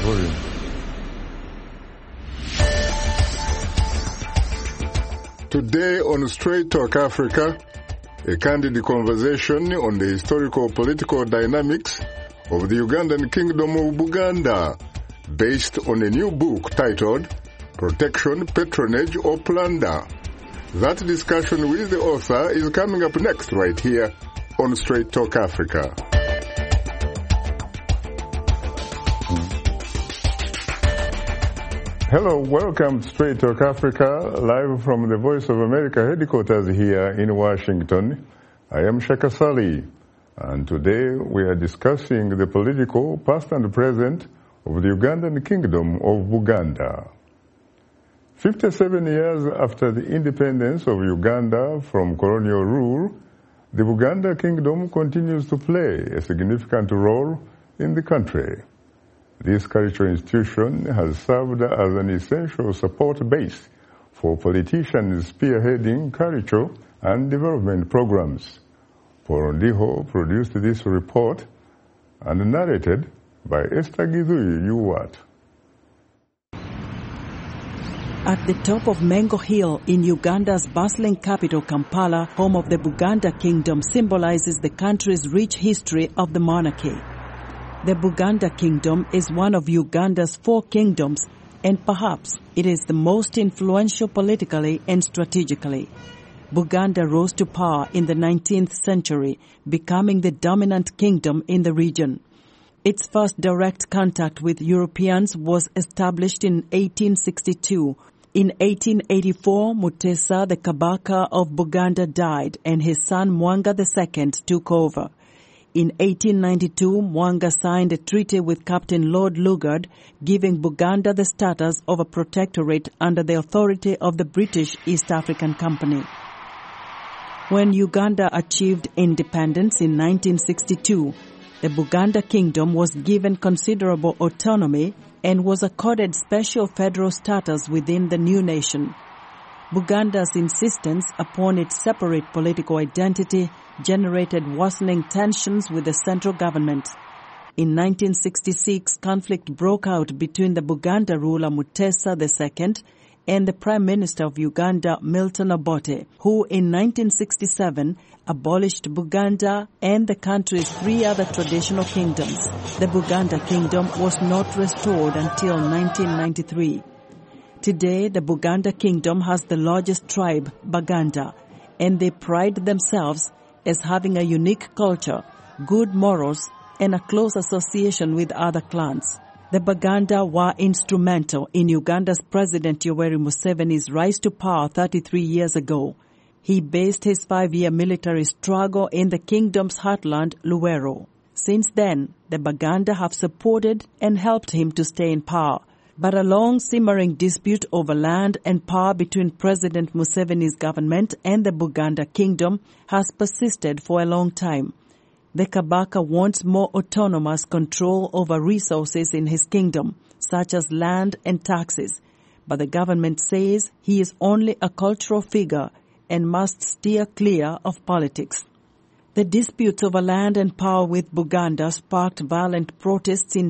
volume. Today on Straight Talk Africa, a candid conversation on the historical political dynamics of the Ugandan Kingdom of Buganda, based on a new book titled Protection, Patronage or Plunder. That discussion with the author is coming up next right here on Straight Talk Africa. Hello, welcome to Straight Talk Africa, live from the Voice of America headquarters here in Washington. I am Shaka Sali, and today we are discussing the political past and present of the Ugandan Kingdom of Buganda. 57 years after the independence of Uganda from colonial rule, the Buganda Kingdom continues to play a significant role in the country. This cultural institution has served as an essential support base for politicians spearheading cultural and development programs. Paul Ndiho produced this report and narrated by Esther Githui-Yuwat. At the top of Mengo Hill in Uganda's bustling capital Kampala, home of the Buganda Kingdom, symbolizes the country's rich history of the monarchy. The Buganda Kingdom is one of Uganda's 4 kingdoms, and perhaps it is the most influential politically and strategically. Buganda rose to power in the 19th century, becoming the dominant kingdom in the region. Its first direct contact with Europeans was established in 1862. In 1884, Mutesa, the Kabaka of Buganda, died, and his son Mwanga II took over. In 1892, Mwanga signed a treaty with Captain Lord Lugard, giving Buganda the status of a protectorate under the authority of the British East African Company. When Uganda achieved independence in 1962, the Buganda Kingdom was given considerable autonomy and was accorded special federal status within the new nation. Buganda's insistence upon its separate political identity generated worsening tensions with the central government. In 1966, conflict broke out between the Buganda ruler Mutesa II and the Prime Minister of Uganda, Milton Obote, who in 1967 abolished Buganda and the country's 3 other traditional kingdoms. The Buganda Kingdom was not restored until 1993. Today, the Buganda Kingdom has the largest tribe, Baganda, and they pride themselves as having a unique culture, good morals, and a close association with other clans. The Baganda were instrumental in Uganda's President Yoweri Museveni's rise to power 33 years ago. He based his 5-year military struggle in the kingdom's heartland, Luwero. Since then, the Baganda have supported and helped him to stay in power. But a long simmering dispute over land and power between President Museveni's government and the Buganda Kingdom has persisted for a long time. The Kabaka wants more autonomous control over resources in his kingdom, such as land and taxes. But the government says he is only a cultural figure and must steer clear of politics. The disputes over land and power with Buganda sparked violent protests in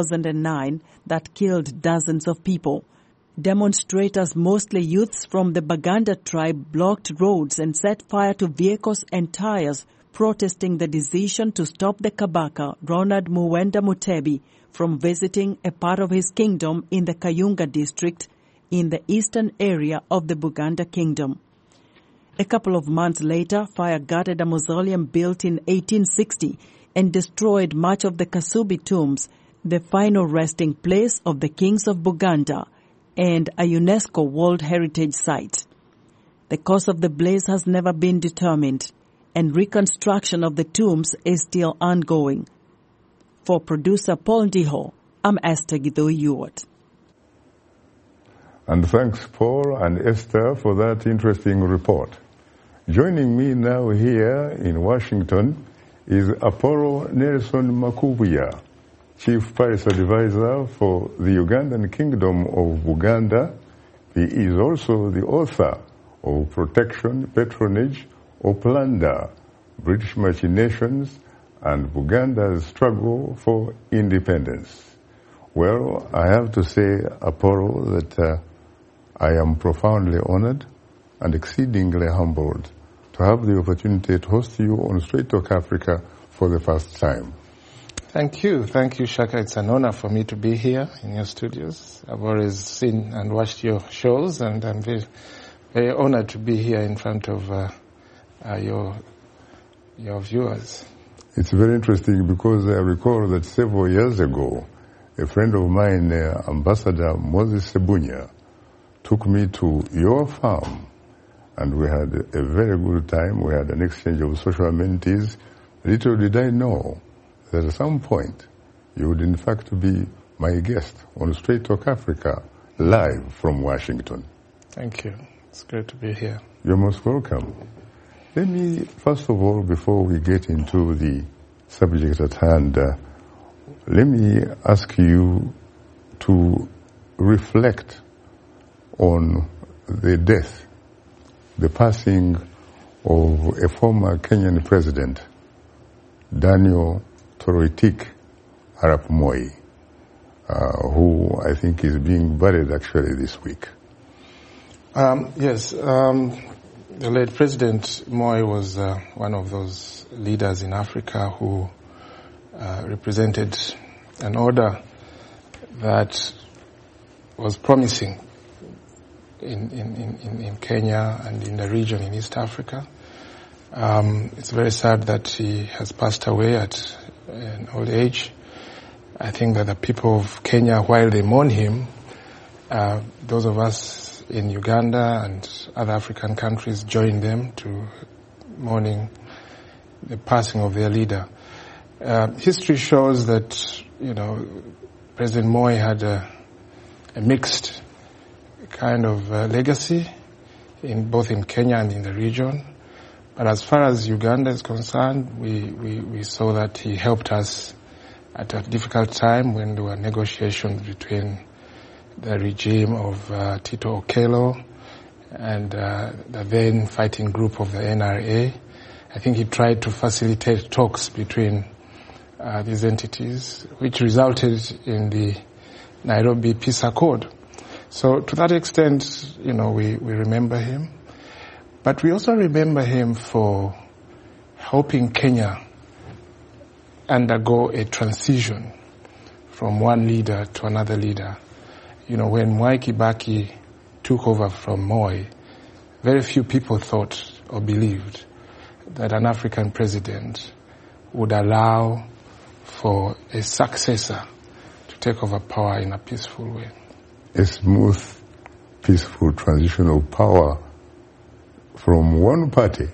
2009 that killed dozens of people. Demonstrators, mostly youths from the Baganda tribe, blocked roads and set fire to vehicles and tires, protesting the decision to stop the Kabaka, Ronald Muwenda Mutebi, from visiting a part of his kingdom in the Kayunga district in the eastern area of the Buganda Kingdom. A couple of months later, fire gutted a mausoleum built in 1860 and destroyed much of the Kasubi tombs, the final resting place of the kings of Buganda, and a UNESCO World Heritage Site. The cause of the blaze has never been determined, and reconstruction of the tombs is still ongoing. For producer Paul Ndiho, I'm Esther Githui-Yuwat. And thanks, Paul and Esther, for that interesting report. Joining me now here in Washington is Apollo Nelson Makubuya, Chief Paris Advisor for the Ugandan Kingdom of Buganda. He is also the author of Protection, Patronage or Plunder, British Machinations and Buganda's Struggle for Independence. Well, I have to say, Apollo, that I am profoundly honored and exceedingly humbled to have the opportunity to host you on Straight Talk Africa for the first time. Thank you, Shaka. It's an honor for me to be here in your studios. I've always seen and watched your shows, and I'm very, very honored to be here in front of your viewers. It's very interesting because I recall that several years ago, a friend of mine, Ambassador Moses Sebunya, took me to your farm, and we had a very good time. We had an exchange of social amenities. Little did I know that at some point you would in fact be my guest on Straight Talk Africa, live from Washington. Thank you. It's great to be here. You're most welcome. Let me, first of all, before we get into the subject at hand, let me ask you to reflect on the death, the passing of a former Kenyan president, Daniel Toroitich Arap Moi, who I think is being buried actually this week. Yes, the late President Moi was one of those leaders in Africa who represented an order that was promising in Kenya and in the region in East Africa. It's very sad that he has passed away at an old age. I think that the people of Kenya, while they mourn him, those of us in Uganda and other African countries join them to mourning the passing of their leader. History shows that, President Moi had a mixed kind of legacy both in Kenya and in the region. But as far as Uganda is concerned, we saw that he helped us at a difficult time when there were negotiations between the regime of Tito Okello and the then fighting group of the NRA. I think he tried to facilitate talks between these entities, which resulted in the Nairobi Peace Accord. So to that extent, we remember him. But we also remember him for helping Kenya undergo a transition from one leader to another leader. When Mwai Kibaki took over from Moi, very few people thought or believed that an African president would allow for a successor to take over power in a peaceful way. A smooth, peaceful transition of power from one party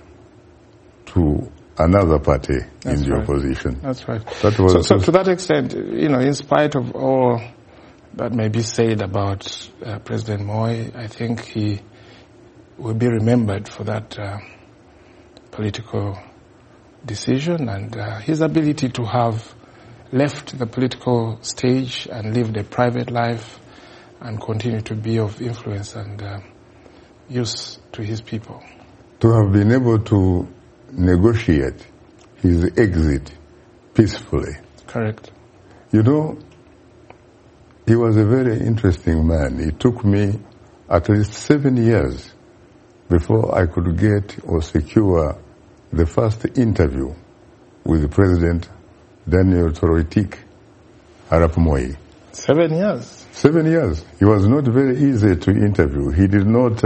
to another party. That's in the opposition. That's right. That was so to that extent, in spite of all that may be said about President Moi, I think he will be remembered for that political decision and his ability to have left the political stage and lived a private life and continue to be of influence and use to his people. To have been able to negotiate his exit peacefully. Correct. He was a very interesting man. It took me at least 7 years before I could get or secure the first interview with President Daniel Toroitich Arap Moi. 7 years? 7 years. He was not very easy to interview. He did not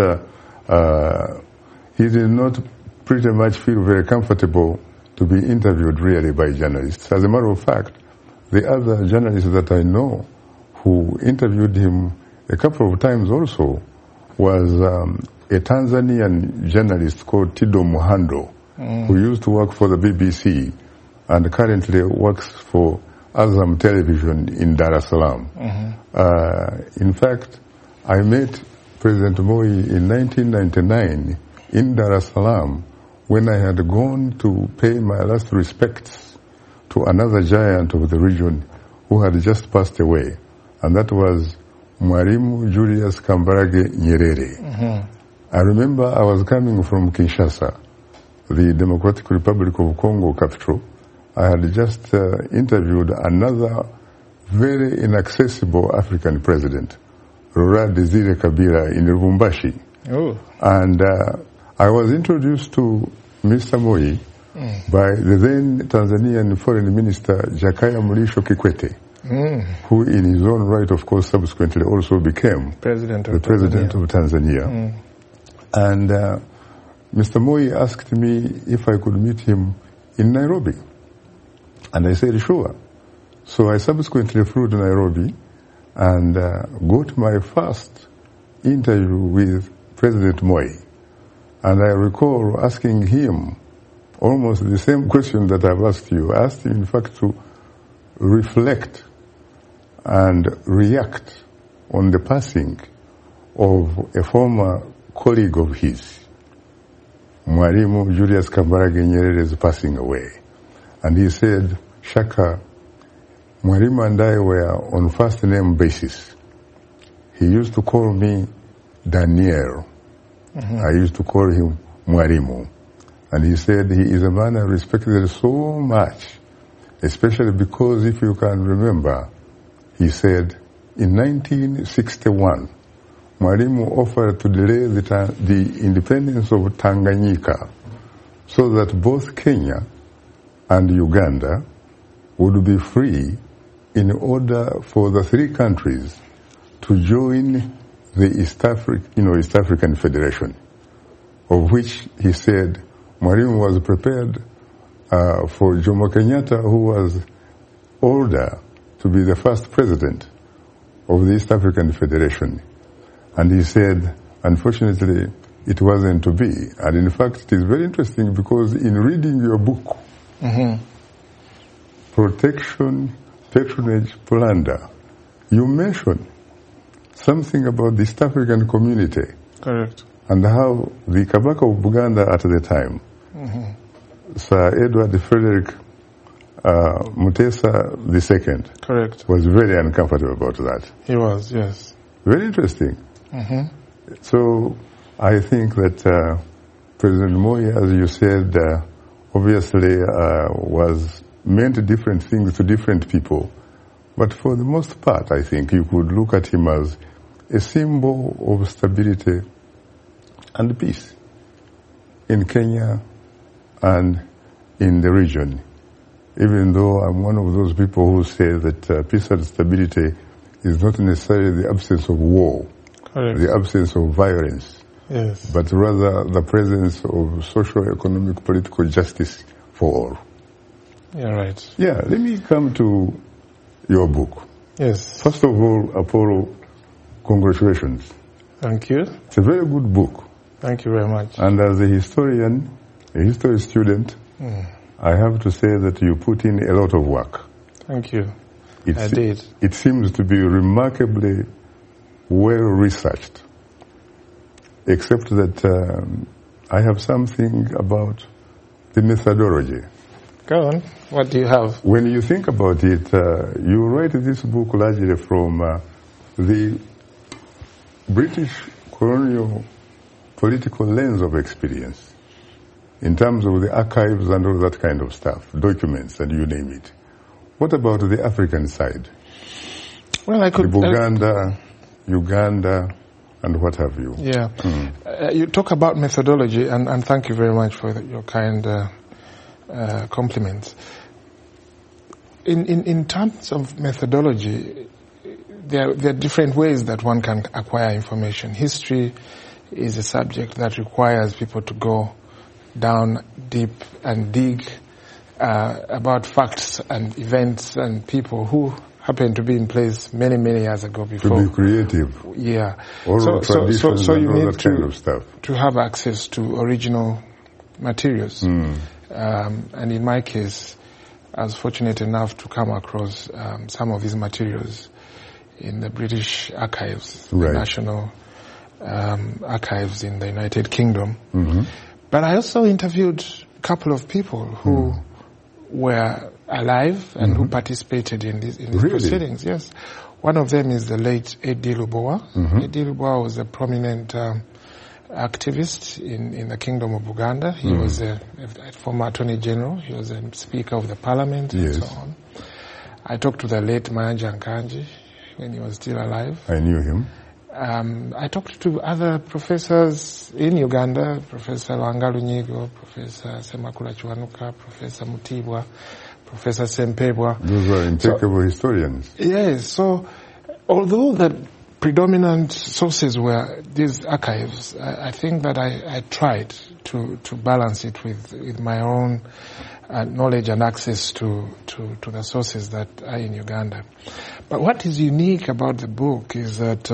pretty much feel very comfortable to be interviewed really by journalists. As a matter of fact, the other journalists that I know who interviewed him a couple of times also was a Tanzanian journalist called Tido Muhando, who used to work for the BBC and currently works for Azam Television in Dar es Salaam. In fact, I met President Moi in 1999 in Dar es Salaam when I had gone to pay my last respects to another giant of the region who had just passed away, and that was Mwalimu Julius Kambarage Nyerere. I remember I was coming from Kinshasa, the Democratic Republic of Congo capital. I had just interviewed another very inaccessible African president, Laurent Desire Kabila, in Lubumbashi. Oh. And I was introduced to Mr. Moi by the then Tanzanian Foreign Minister Jakaya Mrisho Kikwete, who in his own right, of course, subsequently also became President of Tanzania. And Mr. Moi asked me if I could meet him in Nairobi. And I said, sure. So I subsequently flew to Nairobi and got my first interview with President Moi. And I recall asking him almost the same question that I've asked you. I asked him, in fact, to reflect and react on the passing of a former colleague of his, Mwalimu Julius Kambarage Nyerere, is passing away. And he said, Shaka, Mwalimu and I were on first name basis. He used to call me Daniel. I used to call him Mwalimu. And he said he is a man I respected so much, especially because, if you can remember, he said in 1961, Mwalimu offered to delay the independence of Tanganyika so that both Kenya and Uganda would be free in order for the three countries to join the East African Federation, of which he said Mwalimu was prepared for Jomo Kenyatta, who was older, to be the first president of the East African Federation. And he said, unfortunately, it wasn't to be. And in fact, it is very interesting because in reading your book, Protection, Patronage, Plunder, you mention something about the East African community. Correct. And how the Kabaka of Buganda at the time, Sir Edward Frederick Mutesa II, correct, was very uncomfortable about that. He was, yes. Very interesting. So I think that President Moi, as you said, obviously was meant different things to different people. But for the most part, I think you could look at him as a symbol of stability and peace in Kenya and in the region. Even though I'm one of those people who say that peace and stability is not necessarily the absence of war, the absence of violence, but rather the presence of social, economic, political justice for all. Yeah, right. Yeah, let me come to your book. Yes. First of all, Apollo, congratulations. Thank you. It's a very good book. Thank you very much. And as a historian, a history student, I have to say that you put in a lot of work. Thank you. I did. It seems to be remarkably well researched, except that I have something about the methodology. Go on. What do you have? When you think about it, you write this book largely from the British colonial political lens of experience, in terms of the archives and all that kind of stuff, documents and you name it. What about the African side? Well, I could... Buganda, Uganda, and what have you. Yeah. You talk about methodology, and thank you very much for your kind compliments. In terms of methodology, there are different ways that one can acquire information. History is a subject that requires people to go down deep and dig about facts and events and people who happen to be in place many, many years ago before. To be creative. Yeah. Oral traditions so and you all need that kind of stuff. To have access to original materials. And in my case, I was fortunate enough to come across some of these materials in the British archives, the National Archives in the United Kingdom. But I also interviewed a couple of people who were alive and who participated in these proceedings. Yes, one of them is the late Eddie Lubowa. Eddie Lubowa was a prominent activist in the Kingdom of Uganda. He was a former Attorney General. He was a Speaker of the Parliament and so on. I talked to the late Mayanja Nkanji when he was still alive. I knew him. I talked to other professors in Uganda, Professor Wangalu Nyigo, Professor Semakula Chiwanuka, Professor Mutibwa, Professor Sempebwa. Those were impeccable historians. Yes, so although the predominant sources were these archives, I think that I tried to balance it with my own knowledge and access to the sources that are in Uganda. But what is unique about the book is that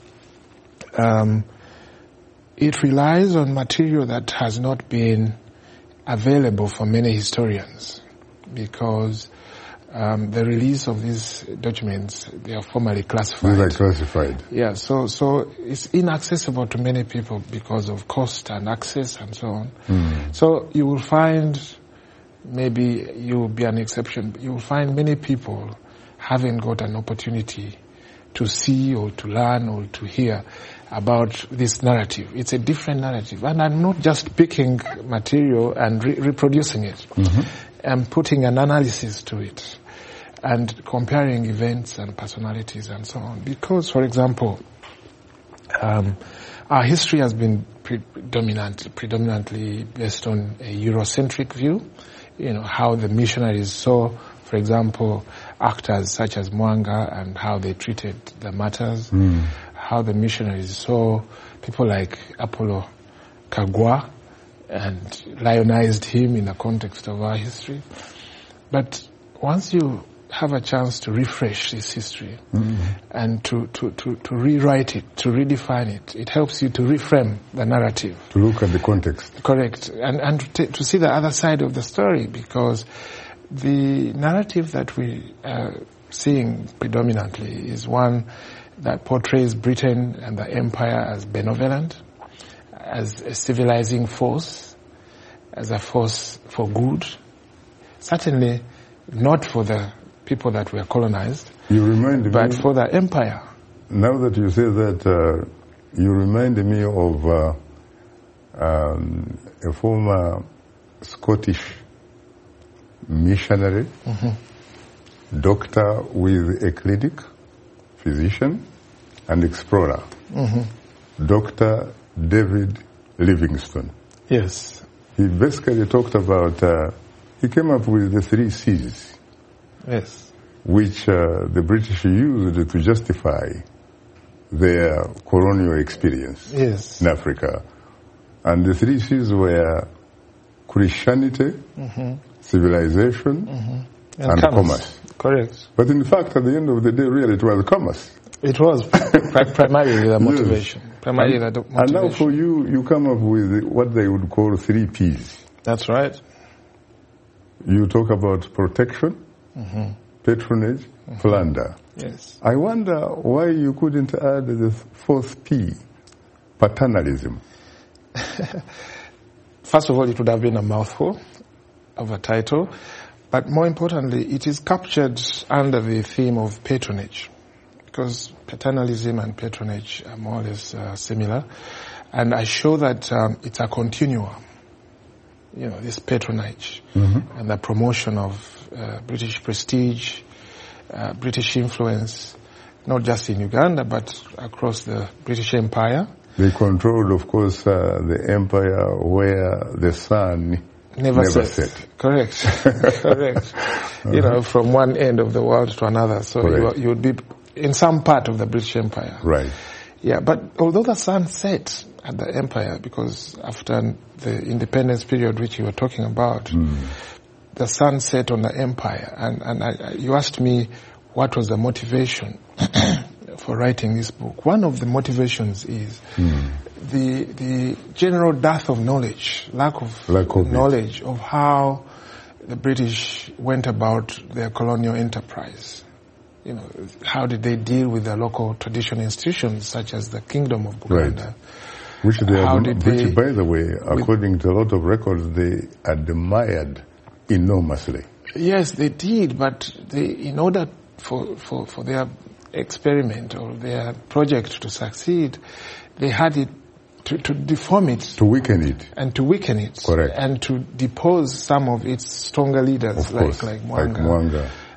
it relies on material that has not been available for many historians, because the release of these documents, they are formally classified. These are classified. Yeah, so it's inaccessible to many people because of cost and access and so on. So you will find, maybe you will be an exception, you will find many people haven't got an opportunity to see or to learn or to hear about this narrative. It's a different narrative. And I'm not just picking material and reproducing it. I'm putting an analysis to it and comparing events and personalities and so on. Because, for example, our history has been predominantly based on a Eurocentric view. You know, how the missionaries saw, for example, actors such as Mwanga and how they treated the matters. How the missionaries saw people like Apollo Kagwa and lionized him in the context of our history. But once you have a chance to refresh this history and to rewrite it, to redefine it, it helps you to reframe the narrative. To look at the context. Correct. And to see the other side of the story, because the narrative that we are seeing predominantly is one that portrays Britain and the empire as benevolent, as a civilizing force, as a force for good. Certainly not for the people that were colonized, but for the empire. Now that you say that, you remind me of a former Scottish missionary, doctor with a clinic, physician and explorer, Dr. David Livingstone. Yes. He basically talked about, he came up with the 3 C's. Yes. Which the British used to justify their colonial experience in Africa. And the 3 C's were Christianity, civilization, and commerce. Correct. But in fact, at the end of the day, really, it was commerce. It was primarily the motivation. Yes. Primarily the motivation. And now for you, you come up with what they would call 3 P's. That's right. You talk about protection, patronage, plunder. Yes. I wonder why you couldn't add the 4th P, paternalism. First of all, it would have been a mouthful of a title. But more importantly, it is captured under the theme of patronage, because paternalism and patronage are more or less similar. And I show that it's a continuum, you know, this patronage and the promotion of British prestige, British influence, not just in Uganda, but across the British Empire. They controlled, of course, the empire where the sun never set. Correct. Correct. You know, from one end of the world to another. So you would be in some part of the British Empire. Right. Yeah, but although the sun set at the empire, because after the independence period which you were talking about, the sun set on the empire. And you asked me what was the motivation for writing this book. One of the motivations is the general dearth of knowledge, lack of knowledge of how the British went about their colonial enterprise. You know, how did they deal with the local traditional institutions such as the Kingdom of Buganda? Right. Which by the way, according to a lot of records, they admired enormously. Yes, they did, but in order for their experiment or their project to succeed, they had it to deform it. To weaken it. And to weaken it. Correct. And to depose some of its stronger leaders, like Mwanga.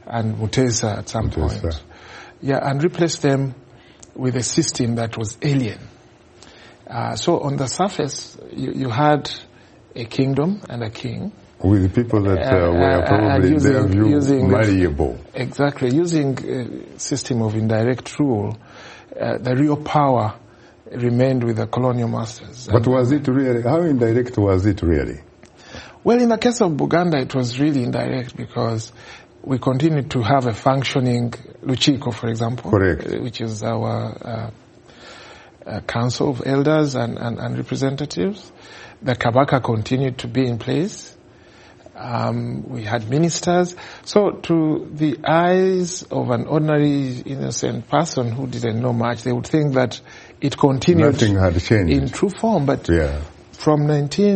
and Mutesa at some point. Yeah, and replace them with a system that was alien. So on the surface, you had a kingdom and a king. With people that were probably their view malleable. Exactly. Using a system of indirect rule, the real power remained with the colonial masters. But was it really, how indirect was it really? Well, in the case of Buganda, it was really indirect because we continued to have a functioning Luchiko, for example. Correct. Which is our council of elders and representatives. The Kabaka continued to be in place. We had ministers. So to the eyes of an ordinary innocent person who didn't know much, they would think that it continued. Nothing had changed. In true form. But from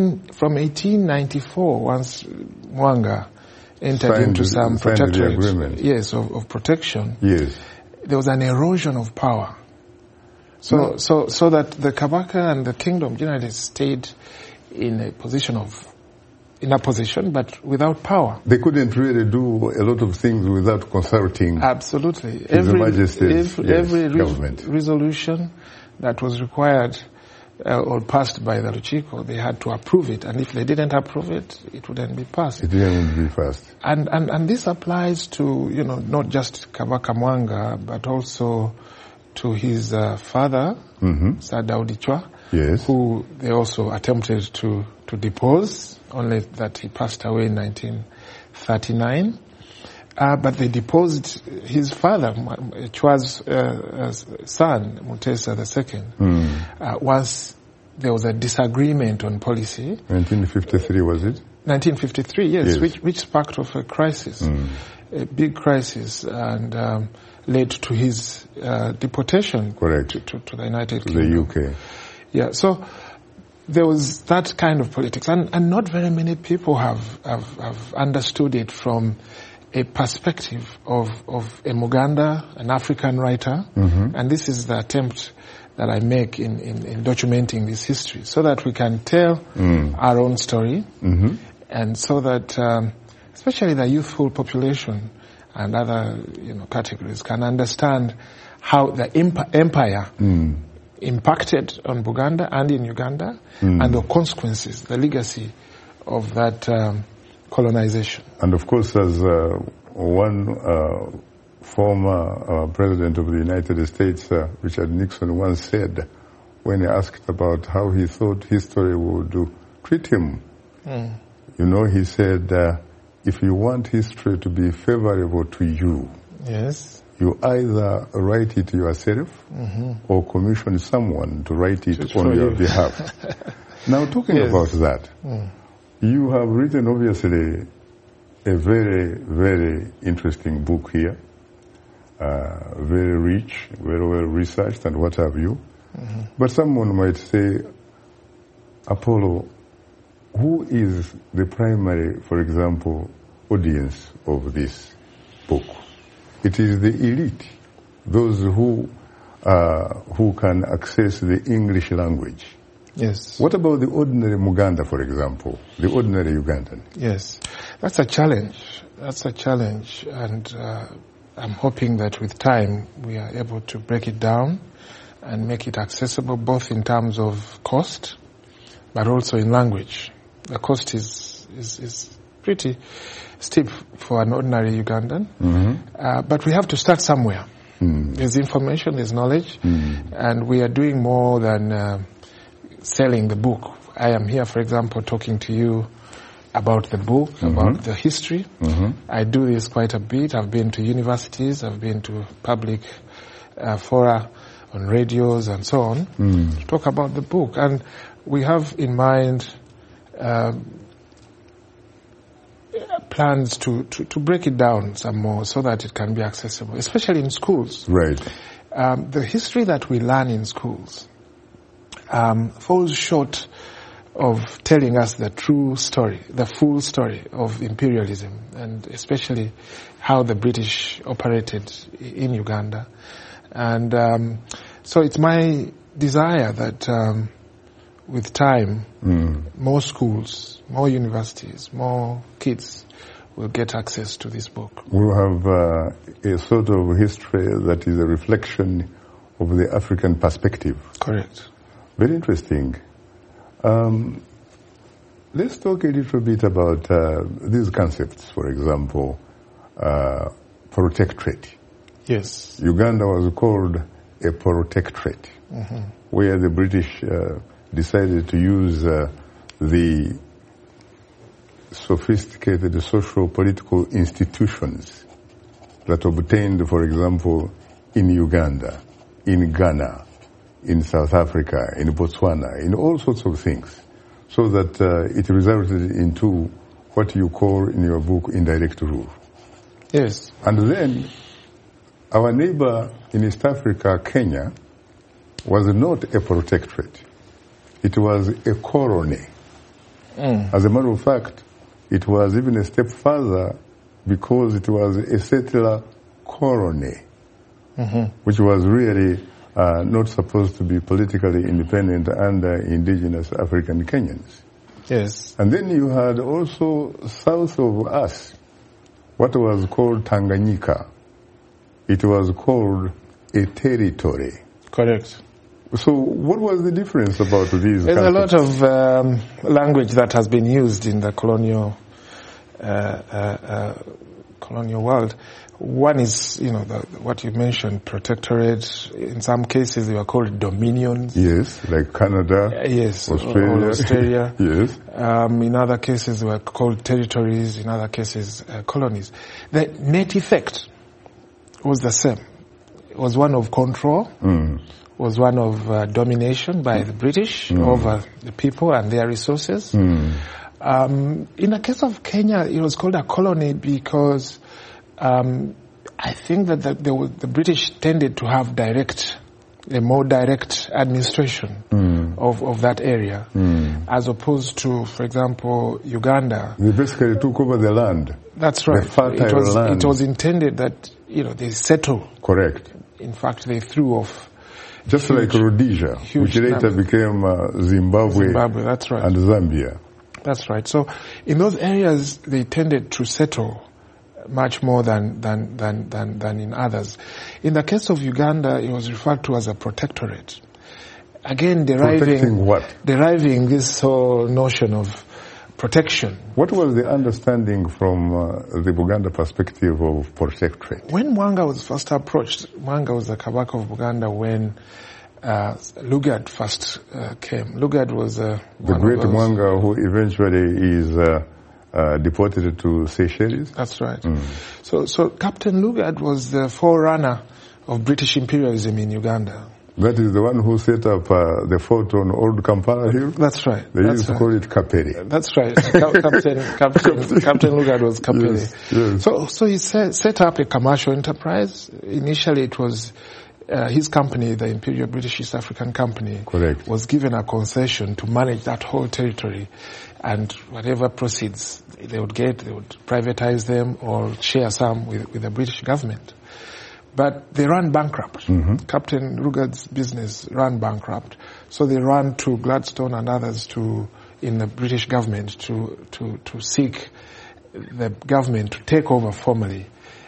1894, once Mwanga entered into some protectorate, of protection, there was an erosion of power. So that the Kabaka and the kingdom generally stayed in a position, but without power. They couldn't really do a lot of things without consulting. Absolutely. Every government resolution that was required or passed by the Luchiko, they had to approve it, and if they didn't approve it, it wouldn't be passed. It didn't be passed. And this applies to not just Kabaka Mwanga, but also to his father, Sir Daudi Chwa, who they also attempted to depose, only that he passed away in 1939. But they deposed his father, Chwa's son, Mutesa II, once there was a disagreement on policy. 1953, was it? 1953, yes. Which sparked off a crisis, a big crisis, and led to his deportation to the United Kingdom. The UK. Yeah, so there was that kind of politics, and not very many people have understood it from a perspective of a Muganda, an African writer, and this is the attempt that I make in documenting this history, so that we can tell our own story, and so that especially the youthful population and other categories can understand how the empire impacted on Buganda and in Uganda, and the consequences, the legacy of that colonization. And of course, as one former president of the United States, Richard Nixon, once said, when he asked about how he thought history would treat him, he said, if you want history to be favorable to you, you either write it yourself or commission someone to write it on your behalf. Now, talking about that, you have written, obviously, a very, very interesting book here, very rich, very well researched, and what have you. But someone might say, Apollo, who is the primary, for example, audience of this book? It is the elite, those who can access the English language. Yes. What about the ordinary Muganda, for example, the ordinary Ugandan? Yes, that's a challenge. And I'm hoping that with time we are able to break it down and make it accessible, both in terms of cost, but also in language. The cost is pretty steep for an ordinary Ugandan, but we have to start somewhere. There's information, there's knowledge, and we are doing more than selling the book. I am here, for example, talking to you about the book, about the history. I do this quite a bit. I've been to universities, I've been to public fora on radios and so on to talk about the book. And we have in mind plans to break it down some more so that it can be accessible, especially in schools. Right. The history that we learn in schools falls short of telling us the true story, the full story of imperialism, and especially how the British operated in Uganda. And so it's my desire that with time, more schools, more universities, more kids will get access to this book. We'll have a sort of history that is a reflection of the African perspective. Correct. Very interesting. Let's talk a little bit about these concepts, for example, protectorate. Yes. Uganda was called a protectorate, where the British decided to use the sophisticated social political institutions that obtained, for example, in Uganda, in Ghana, in South Africa, in Botswana, in all sorts of things, so that it resulted into what you call in your book indirect rule. Yes. And then our neighbor in East Africa, Kenya, was not a protectorate. It was a colony. As a matter of fact, it was even a step further because it was a settler colony, which was really not supposed to be politically independent under indigenous African Kenyans. Yes. And then you had also south of us what was called Tanganyika. It was called a territory. Correct. So what was the difference about these There's concepts? a lot of language that has been used in the colonial world. One is, what you mentioned, protectorate. In some cases, they were called dominions. Yes, like Canada, yes, Australia. Yes. In other cases, they were called territories. In other cases, colonies. The net effect was the same. It was one of control. Was one of domination by the British over the people and their resources. In the case of Kenya, it was called a colony because I think that the British tended to have a more direct administration of that area, as opposed to, for example, Uganda. They basically took over the land. That's right. The fertile land. It was intended that they settle. Correct. In fact, they threw off. Just like Rhodesia, which later became Zimbabwe, that's right. and Zambia. That's right. So in those areas, they tended to settle much more than in others. In the case of Uganda, it was referred to as a protectorate. Again, deriving this whole notion of protection. What was the understanding from the Buganda perspective of protectorate? When Mwanga was first approached, Mwanga was the Kabaka of Buganda when Lugard first came. Lugard was the great Mwanga who eventually is deported to Seychelles. That's right. So Captain Lugard was the forerunner of British imperialism in Uganda. That is the one who set up the fort on Old Kampala Hill? That's right. They used to call it Kaperi. That's right. Captain Lugard was Kaperi. Yes. So he set up a commercial enterprise. Initially it was his company, the Imperial British East African Company, correct, was given a concession to manage that whole territory, and whatever proceeds they would get, they would privatize them or share some with the British government. But they ran bankrupt. Captain Lugard's business ran bankrupt. So they ran to Gladstone and others in the British government to seek the government to take over formally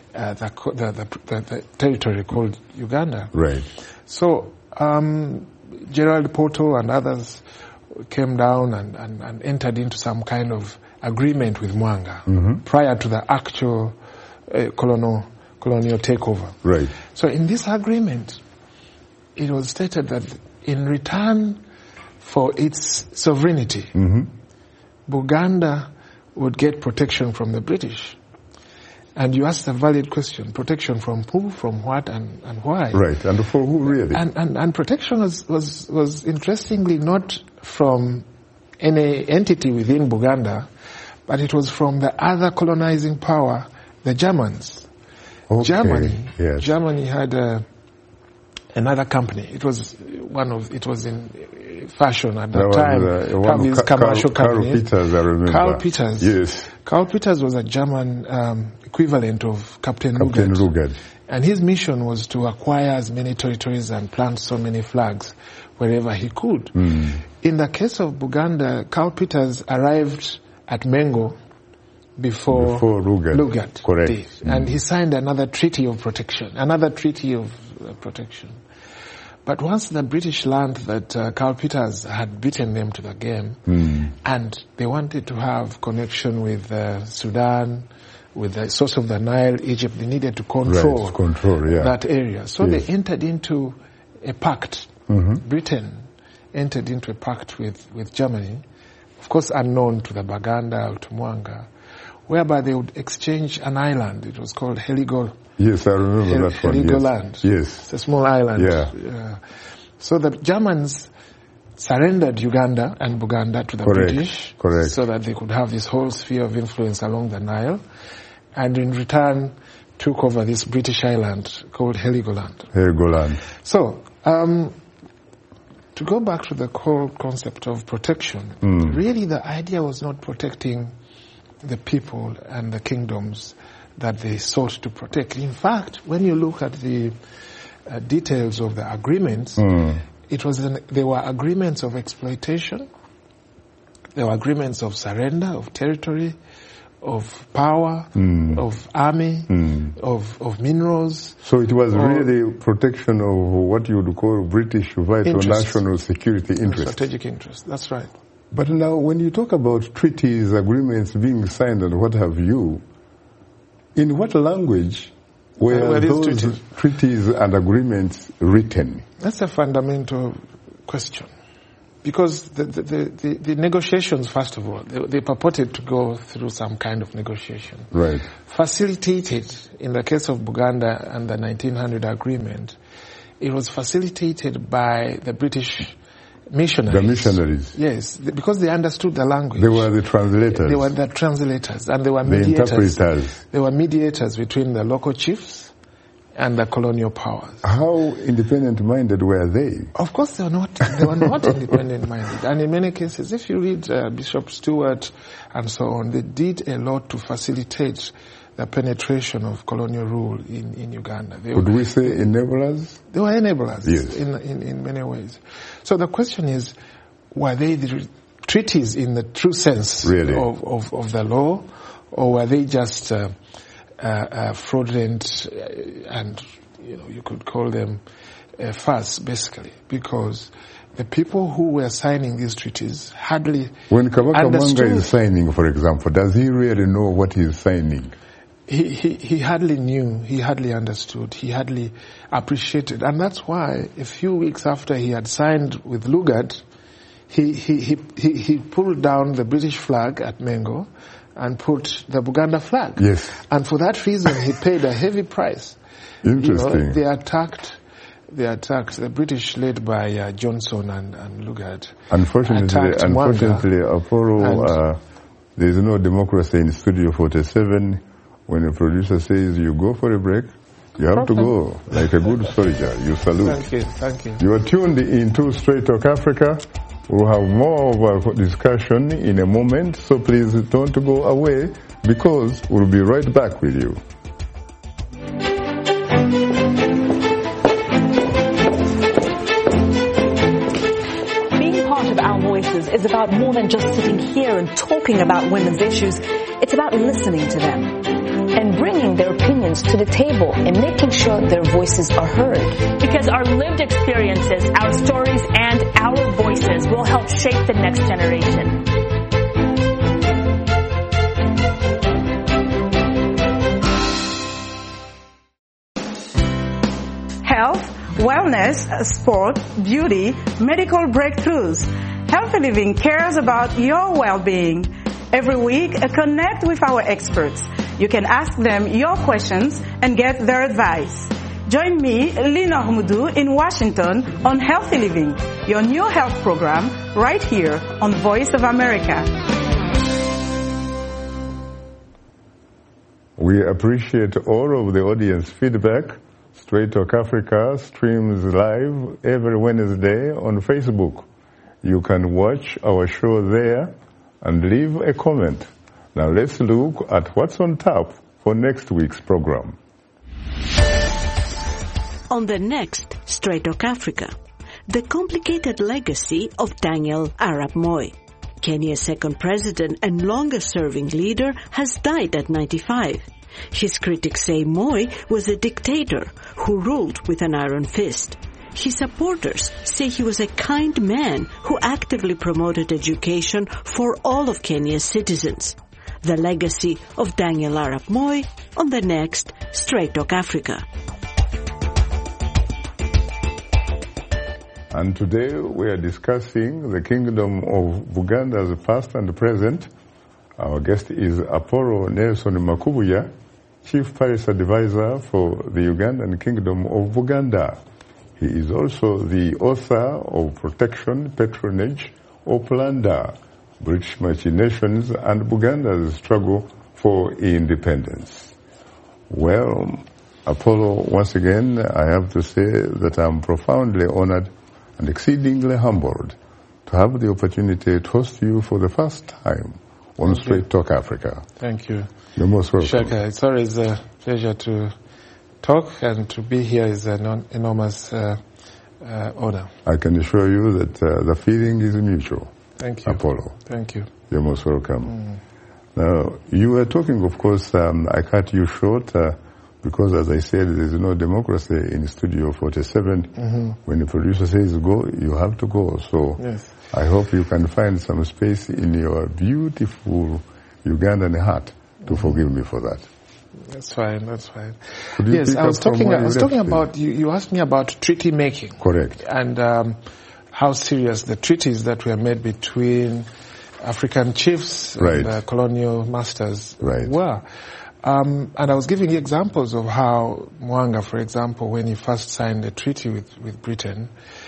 the territory called Uganda. Right. So Gerald Porto and others came down and entered into some kind of agreement with Mwanga prior to the actual colonial takeover. Right. So in this agreement, it was stated that in return for its sovereignty, Buganda would get protection from the British. And you asked a valid question: protection from who, from what, and why? Right, and for who really? And protection was interestingly not from any entity within Buganda, but it was from the other colonizing power, the Germans. Okay. Germany had another company. It was in fashion at that time. These commercial companies. Karl Peters, I remember. Karl Peters. Yes. Karl Peters was a German equivalent of Captain Lugard. And his mission was to acquire as many territories and plant so many flags wherever he could. In the case of Buganda, Karl Peters arrived at Mengo Before Lugard. Correct. did. And he signed another treaty of protection. But once the British learned that Karl Peters had beaten them to the game, and they wanted to have connection with Sudan, with the source of the Nile, Egypt, they needed to control that area. So they entered into a pact. Britain entered into a pact with Germany, of course unknown to the Baganda or to Mwanga, whereby they would exchange an island. It was called Heligoland. Yes, I remember that one. Heligoland. Yes. It's a small island. Yeah. So the Germans surrendered Uganda and Buganda to the British so that they could have this whole sphere of influence along the Nile, and in return took over this British island called Heligoland. So, to go back to the whole concept of protection, really the idea was not protecting the people and the kingdoms that they sought to protect. In fact, when you look at the details of the agreements, there were agreements of exploitation, there were agreements of surrender of territory, of power, of army, of minerals. So it was really protection of what you would call British vital national security interest. Strategic interest, that's right. But now when you talk about treaties, agreements being signed and what have you, in what language were those treaties and agreements written? That's a fundamental question. Because the negotiations, first of all, they purported to go through some kind of negotiation. Right. Facilitated, in the case of Buganda and the 1900 agreement, it was facilitated by the British missionaries. The missionaries. Yes, because they understood the language. They were the translators. They were the translators, and they were mediators. The interpreters. They were mediators between the local chiefs and the colonial powers. How independent-minded were they? Of course they were not. They were not independent-minded. And in many cases, if you read Bishop Stewart and so on, they did a lot to facilitate the penetration of colonial rule in Uganda. Could we say enablers? They were enablers, yes, in many ways. So the question is, were they the treaties in the true sense really? of the law, or were they just fraudulent, and you could call them a farce, basically, because the people who were signing these treaties hardly When Kabaka understood. Mwanga is signing, for example, does he really know what he is signing? He hardly knew, he hardly understood, he hardly appreciated, and that's why a few weeks after he had signed with Lugard, he pulled down the British flag at Mengo and put the Buganda flag. Yes. And for that reason, he paid a heavy price. Interesting. They attacked, the British led by Johnson and Lugard. Unfortunately, Apollo, there is no democracy in Studio 47. When a producer says you go for a break, you have to go like a good soldier. You salute. Thank you. You are tuned into Straight Talk Africa. We'll have more of a discussion in a moment, so please don't go away because we'll be right back with you. Being part of Our Voices is about more than just sitting here and talking about women's issues. It's about listening to them and bringing their opinions to the table and making sure their voices are heard. Because our lived experiences, our stories, and our voices will help shape the next generation. Health, wellness, sport, beauty, medical breakthroughs. Healthy Living cares about your well-being. Every week, connect with our experts. You can ask them your questions and get their advice. Join me, Lina Humudu, in Washington on Healthy Living, your new health program, right here on Voice of America. We appreciate all of the audience feedback. Straight Talk Africa streams live every Wednesday on Facebook. You can watch our show there and leave a comment. Now let's look at what's on tap for next week's program. On the next Straight Talk Africa, the complicated legacy of Daniel Arap Moi. Kenya's second president and longest-serving leader has died at 95. His critics say Moi was a dictator who ruled with an iron fist. His supporters say he was a kind man who actively promoted education for all of Kenya's citizens. The legacy of Daniel Arap Moi on the next Straight Talk Africa. And today we are discussing the kingdom of Buganda's past and present. Our guest is Apollo Nelson Makubuya, Chief Paris Advisor for the Ugandan Kingdom of Buganda. He is also the author of Protection, Patronage, or Plunder, British Machinations and Buganda's Struggle for Independence. Well, Apollo, once again, I have to say that I'm profoundly honored and exceedingly humbled to have the opportunity to host you for the first time on Straight Talk Africa. Thank you. You're most welcome. Shaka, it's always a pleasure to talk, and to be here is an enormous honor. I can assure you that the feeling is mutual. Thank you. Apollo. Thank you. You're most welcome. Now, you were talking, of course, I cut you short because, as I said, there's no democracy in Studio 47. When the producer says go, you have to go. So yes. I hope you can find some space in your beautiful Ugandan heart to forgive me for that. That's fine, that's fine. Yes, I was talking about, you asked me about treaty making. Correct. And how serious the treaties that were made between African chiefs and colonial masters were. And I was giving you examples of how Mwanga, for example, when he first signed a treaty with Britain,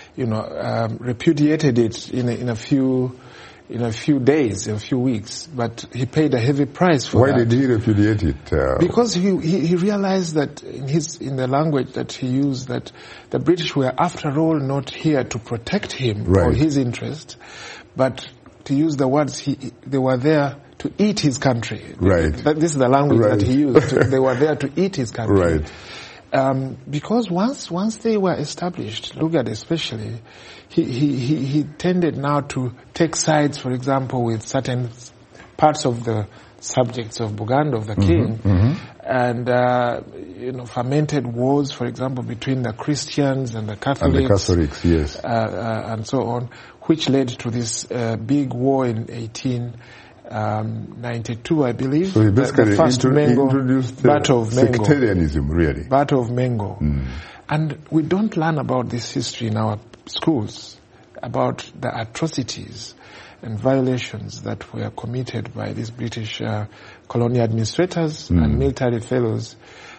repudiated it in a few days, in a few weeks, but he paid a heavy price for that. Why did he repudiate it? Because he realized that in the language that he used, that the British were, after all, not here to protect him or his interest, but to use the words, they were there to eat his country. This is the language that he used. They were there to eat his country. Because once they were established, Lugard especially, he tended now to take sides, for example, with certain parts of the subjects of Buganda, of the king, and fermented wars, for example, between the Christians and the Catholics. And the Catholics, yes. And so on, which led to this big war in 1892, I believe. So he basically the first introduced Battle of Mengo. Sectarianism, really. Battle of Mengo. And we don't learn about this history in our schools, about the atrocities and violations that were committed by these British colonial administrators and military fellows.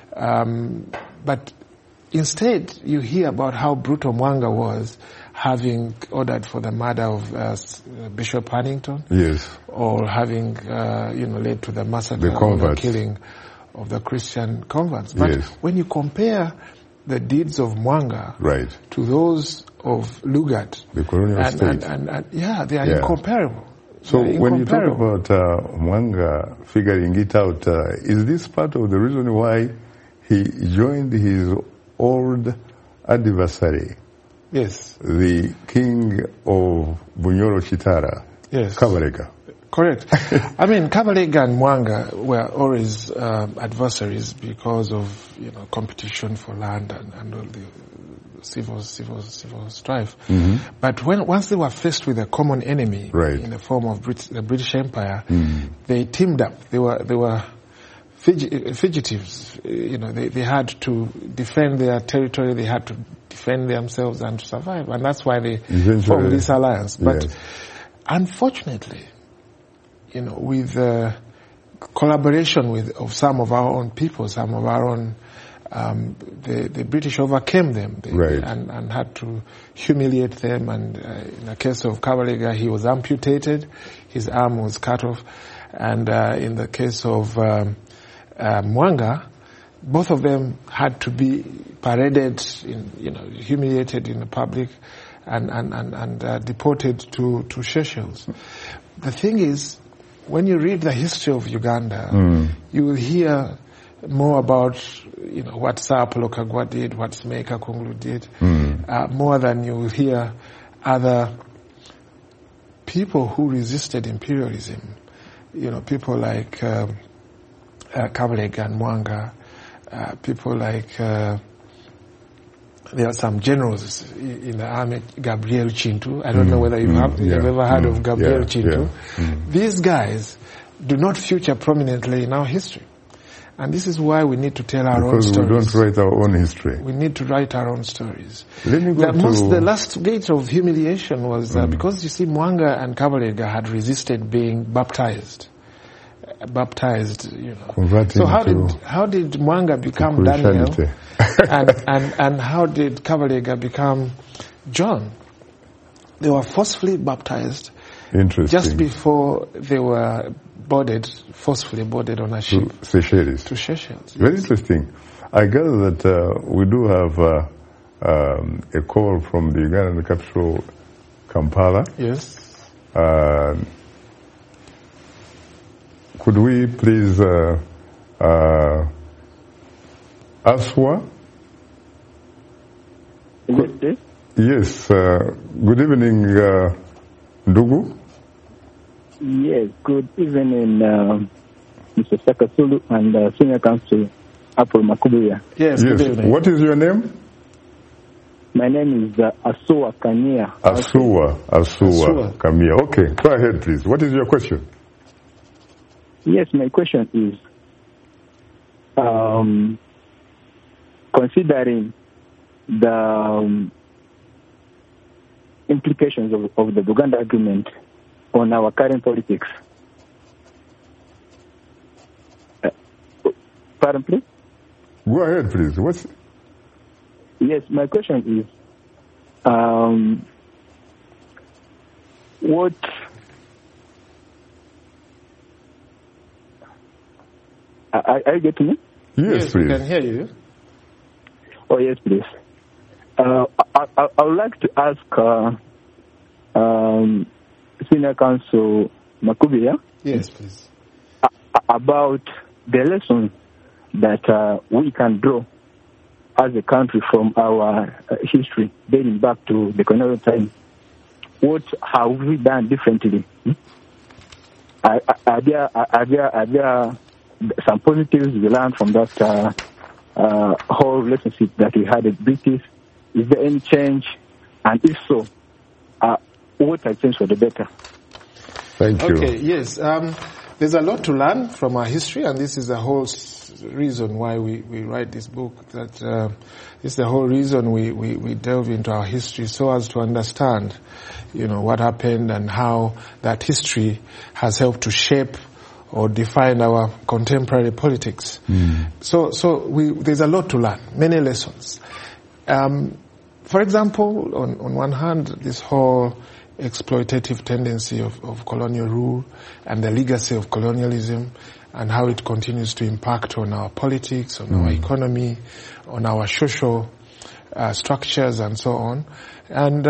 But instead, you hear about how brutal Mwanga was, having ordered for the murder of Bishop Huntington, or having led to the massacre or the killing of the Christian converts. But when you compare the deeds of Mwanga to those of Lugard, the colonial state, they are incomparable. So when you talk about Mwanga figuring it out, is this part of the reason why he joined his old adversary? Yes. The king of Bunyoro Chitara. Yes. Kabalega. Correct. I mean, Kabalega and Mwanga were always adversaries because of, competition for land and all the civil strife. But once they were faced with a common enemy in the form of the British Empire, they teamed up. They were fugitives. They had to defend their territory. They had to defend themselves and to survive, and that's why they formed this alliance. But unfortunately, with collaboration of some of our own people, some of our own, the British overcame them and had to humiliate them. And in the case of Kabalega, he was amputated, his arm was cut off, and in the case of Mwanga, both of them had to be paraded, humiliated in the public, and deported to Seychelles. The thing is, when you read the history of Uganda, you will hear more about what Sir Apollo Kagwa did, what Smeka Kunglu did, more than you will hear other people who resisted imperialism, people like Kabalega and Mwanga, people like there are some generals in the army, Gabriel Chintu. I don't know whether you've ever heard of Gabriel Chintu. These guys do not feature prominently in our history. And this is why we need to tell our own stories. Because we don't write our own history. We need to write our own stories. The last bit of humiliation was because, you see, Mwanga and Kabalega had resisted being baptized. So how did Mwanga become Daniel and how did Kabalega become John? They were forcefully baptized just before they were forcefully boarded on a ship to Seychelles. Very interesting. I gather that we do have a call from the Ugandan capital, Kampala. Yes. Could we please Aswa? Yes. Good evening, Ndugu. Yes, good evening, Mr. Sakasulu and Senior Counsel Apple Makubuya. Yes, good evening. What is your name? My name is Asua Kania. Asua Kamia. Okay, go ahead, please. What is your question? Yes, my question is, considering the implications of the Buganda agreement on our current politics. Pardon, please? Go ahead, please. Yes, my question is, what... Are you getting me? Yes, please. We can hear you. Oh, yes, please. I would like to ask Senior Counsel Makubuya. Yes, please. About the lessons that we can draw as a country from our history dating back to the colonial time. What have we done differently? Are there some positives we learned from that whole relationship that we had with British? Is there any change? And if so, what has changed for the better? Thank you. Okay, yes. There's a lot to learn from our history, and this is the whole reason why we write this book. This is the whole reason we delve into our history so as to understand, what happened and how that history has helped to shape or define our contemporary politics. So there's a lot to learn, many lessons. For example, on one hand, this whole exploitative tendency of colonial rule and the legacy of colonialism and how it continues to impact on our politics, on our economy, on our social structures and so on. And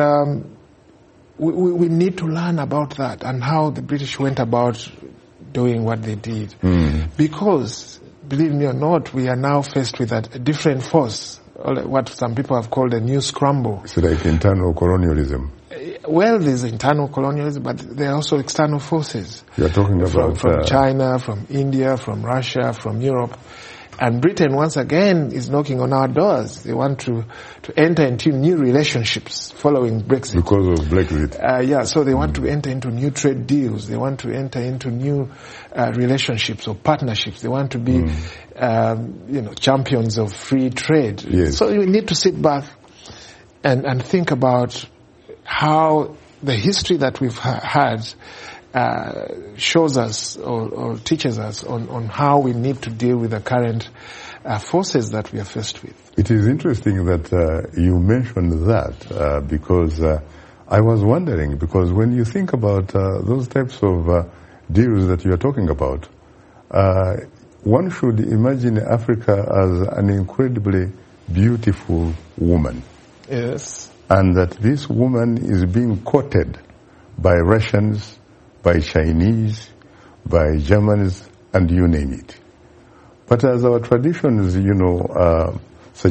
we need to learn about that and how the British went about doing what they did. Because, believe me or not, we are now faced with a different force, what some people have called a new scramble. It's like internal colonialism. Well, there's internal colonialism, but there are also external forces. You're talking about from China, from India, from Russia, from Europe. And Britain, once again, is knocking on our doors. They want to enter into new relationships following Brexit. Because of Brexit. So they want to enter into new trade deals. They want to enter into new relationships or partnerships. They want to be, champions of free trade. Yes. So you need to sit back and think about how the history that we've had shows us or teaches us on how we need to deal with the current forces that we are faced with. It is interesting that you mentioned that because I was wondering, because when you think about those types of deals that you are talking about, one should imagine Africa as an incredibly beautiful woman. Yes. And that this woman is being courted by Russians, by Chinese, by Germans, and you name it. But as our traditions,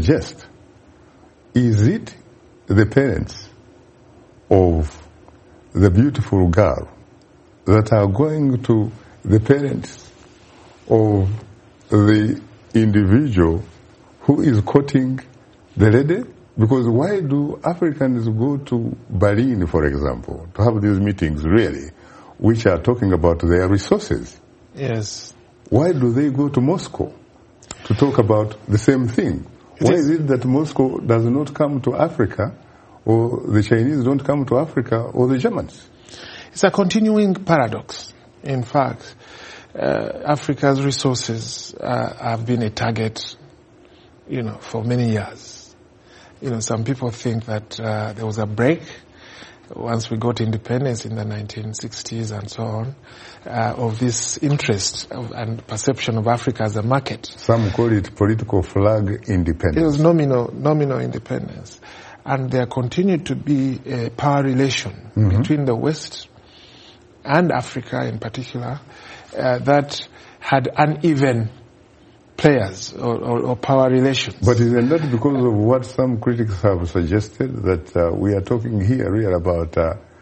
suggest, is it the parents of the beautiful girl that are going to the parents of the individual who is courting the lady? Because why do Africans go to Berlin, for example, to have these meetings, really, which are talking about their resources? Yes. Why do they go to Moscow to talk about the same thing? Why is it that Moscow does not come to Africa, or the Chinese don't come to Africa, or the Germans? It's a continuing paradox. In fact, Africa's resources have been a target, for many years. Some people think that there was a break once we got independence in the 1960s and so on, of this interest and perception of Africa as a market. Some call it political flag independence. It was nominal independence. And there continued to be a power relation between the West and Africa in particular that had uneven players or power relations. But isn't that because of what some critics have suggested, that we are talking here really about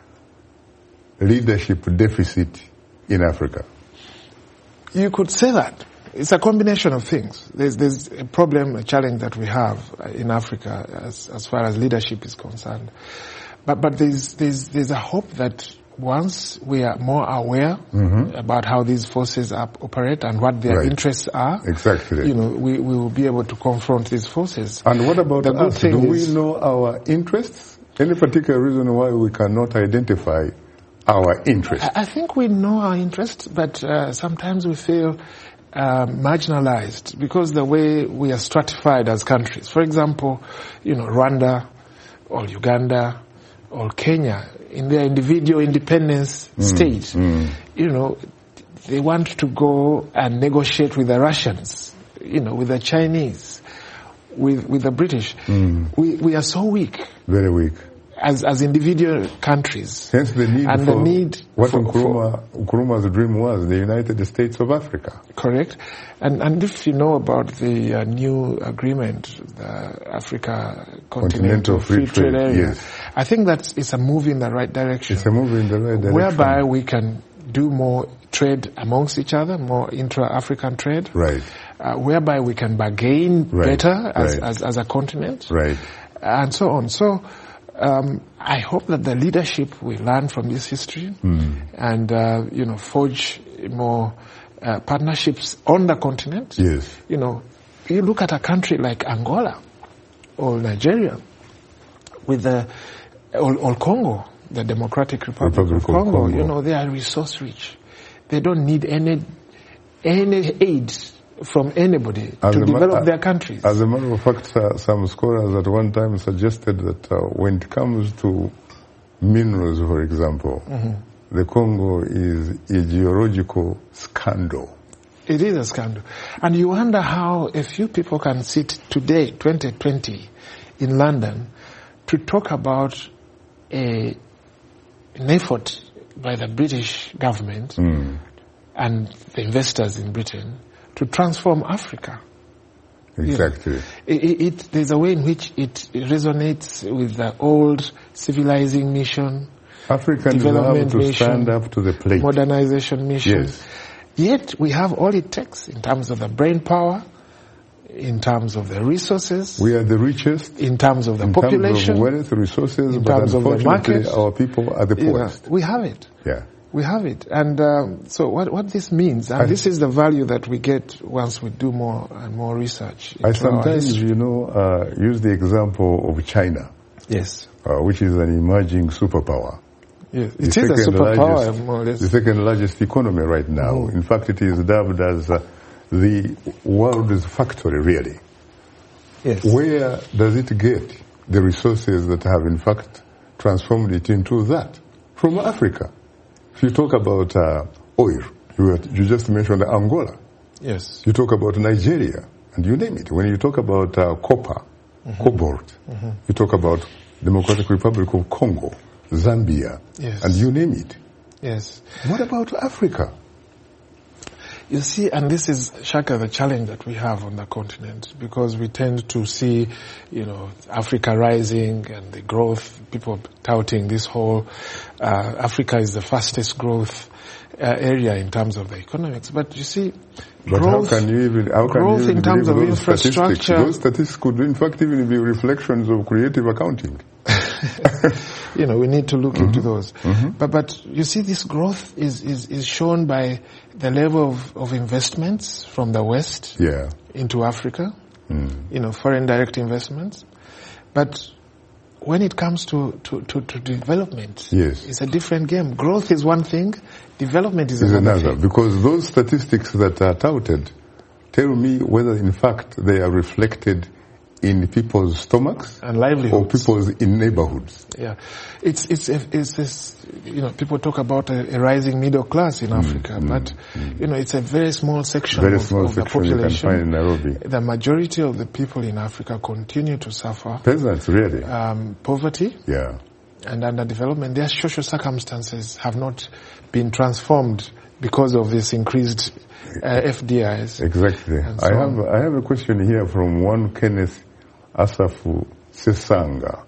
leadership deficit in Africa? You could say that. It's a combination of things. There's a problem, a challenge that we have in Africa as far as leadership is concerned. But there's a hope that once we are more aware about how these forces operate and what their interests are, exactly, we will be able to confront these forces. And what about us? Do we know our interests? Any particular reason why we cannot identify our interests? I think we know our interests, but sometimes we feel marginalized because the way we are stratified as countries. For example, Rwanda or Uganda or Kenya, in their individual independence state, they want to go and negotiate with the Russians, with the Chinese, with the British. We are so weak. Very weak. As individual countries. Hence the need what Nkrumah's dream was, the United States of Africa. Correct. And if you know about the new agreement, the Africa Continental Free Trade Area, yes. I think it's a move in the right direction. It's a move in the right direction. Whereby we can do more trade amongst each other, more intra-African trade. Right. Whereby we can bargain better as a continent. Right. And so on. So, I hope that the leadership will learn from this history and, forge more partnerships on the continent. Yes. You look at a country like Angola or Nigeria with or Congo, the Democratic Republic of Congo. They are resource rich. They don't need any aid from anybody to develop their countries. As a matter of fact, some scholars at one time suggested that when it comes to minerals, for example, the Congo is a geological scandal. It is a scandal. And you wonder how a few people can sit today, 2020, in London, to talk about an effort by the British government and the investors in Britain to transform Africa. Exactly. There's a way in which it resonates with the old civilizing mission, Africans have to stand up to the plate. Modernization mission. Yes. Yet we have all it takes in terms of the brain power, in terms of the resources. We are the richest. In terms of the population. In terms of wealth, resources, in but terms of the market. Our people are the poorest. We have it. Yeah. We have it. And so what this means, and this is the value that we get once we do more and more research. I sometimes, use the example of China. Yes. Which is an emerging superpower. Yes, it is a superpower, more or less. The second largest economy right now. In fact, it is dubbed as the world's factory, really. Yes. Where does it get the resources that have, in fact, transformed it into that? From Africa. If you talk about oil, you just mentioned Angola. Yes. You talk about Nigeria, and you name it. When you talk about copper, cobalt, you talk about Democratic Republic of Congo, Zambia, yes. and you name it. Yes. What about Africa? You see, and this is, Shaka, the challenge that we have on the continent, because we tend to see, Africa rising and the growth, people touting this whole, Africa is the fastest growth area in terms of the economics. But you see, growth, how can you even in terms of infrastructure. Those statistics could in fact even be reflections of creative accounting. We need to look into those. But you see, this growth is shown by the level of investments from the West into Africa, foreign direct investments. But when it comes to development, it's a different game. Growth is one thing, development is another thing. Because those statistics that are touted tell me whether in fact they are reflected in people's stomachs and livelihoods, or people's in neighborhoods. Yeah, it's this. People talk about a rising middle class in Africa, but it's a very small section of the population. You can find in Nairobi. The majority of the people in Africa continue to suffer peasants, really, poverty. Yeah, and underdevelopment. Their social circumstances have not been transformed because of this increased FDIs. Exactly. I have a question here from one Kenneth Asafu Sesanga,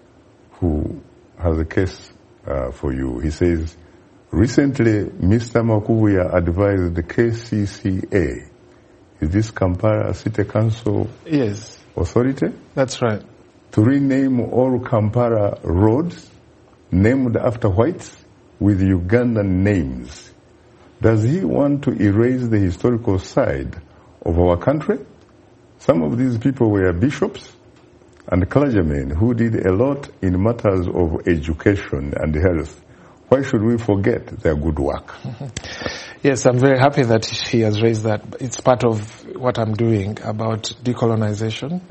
who has a case for you. He says, recently Mr. Makubuya advised the KCCA, is this Kampala City Council authority? That's right. To rename all Kampala roads named after whites with Ugandan names. Does he want to erase the historical side of our country? Some of these people were bishops and clergymen who did a lot in matters of education and health. Why should we forget their good work? Yes, I'm very happy that he has raised that. It's part of what I'm doing about decolonization.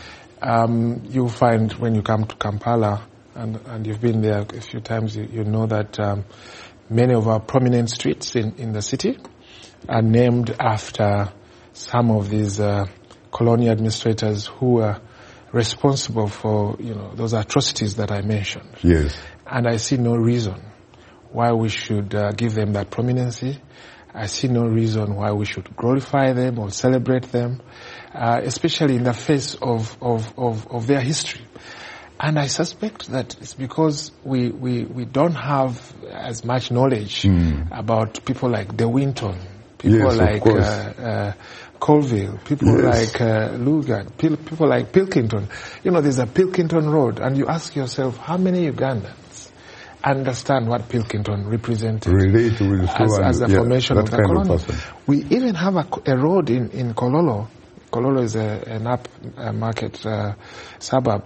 You'll find when you come to Kampala, and you've been there a few times, you know that many of our prominent streets in the city are named after some of these colonial administrators who were responsible for, those atrocities that I mentioned. Yes. And I see no reason why we should give them that prominency. I see no reason why we should glorify them or celebrate them, especially in the face of their history. And I suspect that it's because we don't have as much knowledge about people like De Winton, people like Colville, people like Lugard, people like Pilkington. There's a Pilkington Road, and you ask yourself, how many Ugandans understand what Pilkington represented as the formation of the colony? We even have a road in Kololo. Kololo is an upmarket suburb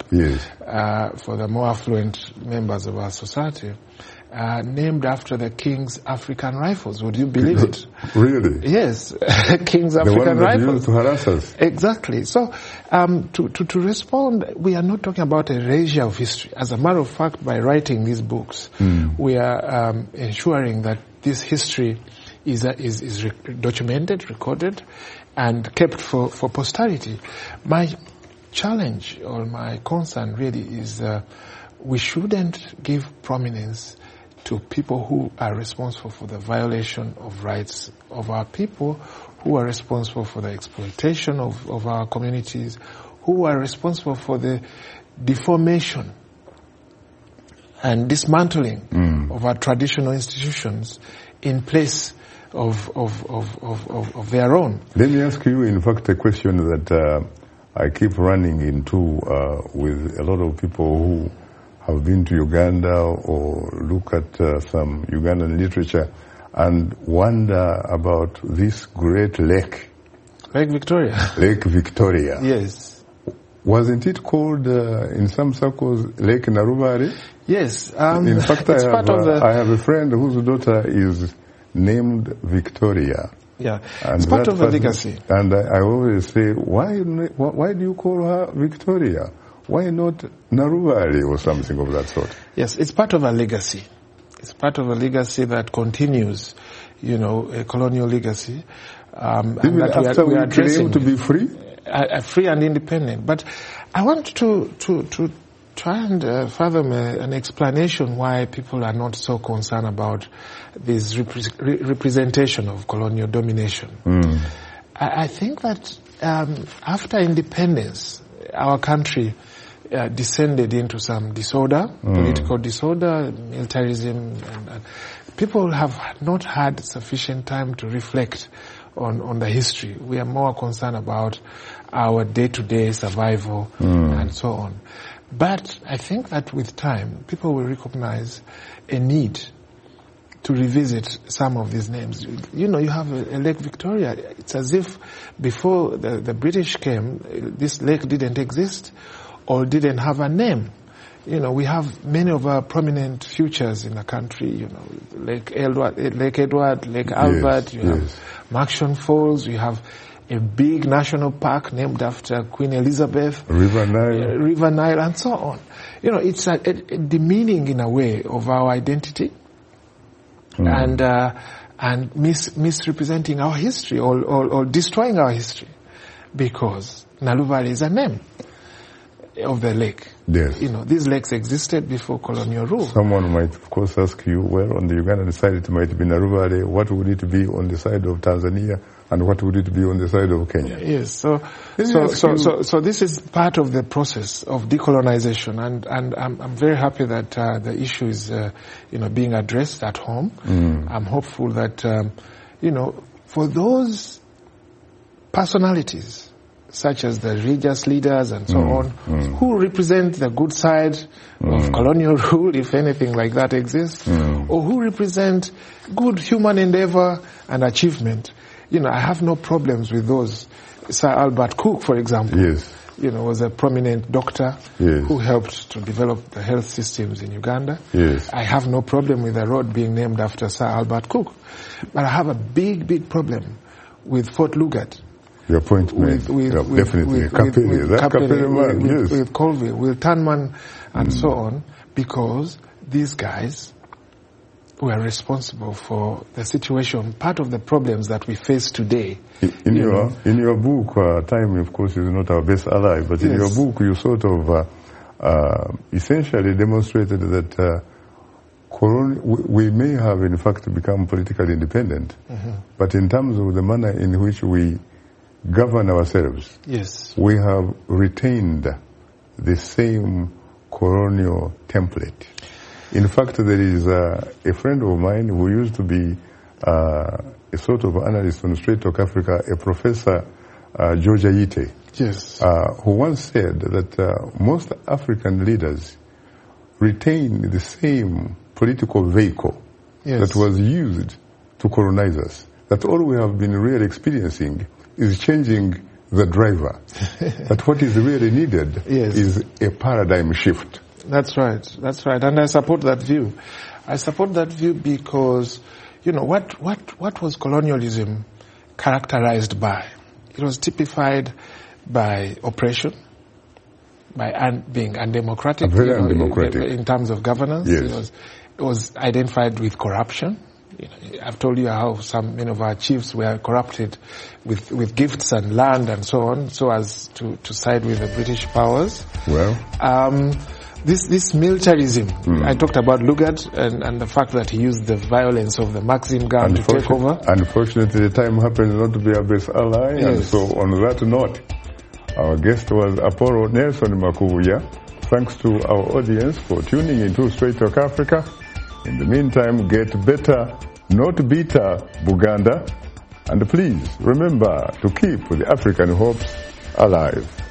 for the more affluent members of our society, named after the King's African Rifles. Would you believe it? Really? Yes, King's African Rifles. The one that used to harass us. Exactly. So, to respond, we are not talking about erasure of history. As a matter of fact, by writing these books, we are ensuring that this history is documented, recorded, and kept for posterity. My challenge or my concern really is we shouldn't give prominence to people who are responsible for the violation of rights of our people, who are responsible for the exploitation of our communities, who are responsible for the deformation and dismantling of our traditional institutions in place of their own. Let me ask you, in fact, a question that I keep running into with a lot of people who have been to Uganda or look at some Ugandan literature and wonder about this great lake. Lake Victoria. Lake Victoria. Yes. Wasn't it called, in some circles, Lake Narubari? Yes. In fact, I have a friend whose daughter is named Victoria. Yeah, it's part of a legacy. And I always say, why do you call her Victoria? Why not Narubari or something of that sort? Yes, it's part of a legacy. It's part of a legacy that continues, a colonial legacy. Even after we claim to be free? Free and independent. But I want to try and fathom an explanation why people are not so concerned about this representation of colonial domination. I think that after independence, our country descended into some disorder, political disorder, militarism, and people have not had sufficient time to reflect on the history. We are more concerned about our day-to-day survival and so on. But I think that with time, people will recognize a need to revisit some of these names. You know, you have a Lake Victoria. It's as if before the British came, this lake didn't exist or didn't have a name. You know, we have many of our prominent features in the country, you know, Lake Edward, Lake Albert, you have Marshall Falls, you have a big national park named after Queen Elizabeth, River Nile, and so on. You know, it's a demeaning in a way of our identity, and misrepresenting our history or destroying our history, because Naluvale is a name of the lake. Yes. You know, these lakes existed before colonial rule. Someone might, of course, ask you, well, on the Ugandan side it might be Naluvale. What would it be on the side of Tanzania? And what would it be on the side of Kenya? Yes, so this is part of the process of decolonization, and I'm very happy that the issue is being addressed at home. I'm hopeful that for those personalities such as the religious leaders and so on, who represent the good side of colonial rule, if anything like that exists, or who represent good human endeavor and achievement. You know, I have no problems with those. Sir Albert Cook, for example, was a prominent doctor who helped to develop the health systems in Uganda. I have no problem with a road being named after Sir Albert Cook. But I have a big problem with Fort Lugard. Your point made. Definitely. With Colville, with Tanman, and so on, because these guys were responsible for the situation, part of the problems that we face today. In your book, time, of course, is not our best ally, but in your book, you sort of essentially demonstrated that we may have, in fact, become politically independent, but in terms of the manner in which we govern ourselves, we have retained the same colonial template. In fact, there is a friend of mine who used to be a sort of analyst on Straight Talk Africa, a Professor George Ayite, who once said that most African leaders retain the same political vehicle that was used to colonize us. That all we have been really experiencing is changing the driver. But what is really needed is a paradigm shift. That's right. And I support that view. I support that view because, what was colonialism characterized by? It was typified by oppression, by being undemocratic, very undemocratic in terms of governance. It was identified with corruption. I've told you how many of our chiefs were corrupted with gifts and land and so on, so as to side with the British powers. Well, this militarism, I talked about Lugard and the fact that he used the violence of the Maxim gun to take over. Unfortunately, the time happened not to be our best ally, and so on that note, our guest was Apollo Nelson Makubuya. Thanks to our audience for tuning into Straight Talk Africa. In the meantime, get better, not bitter, Buganda. And please remember to keep the African hopes alive.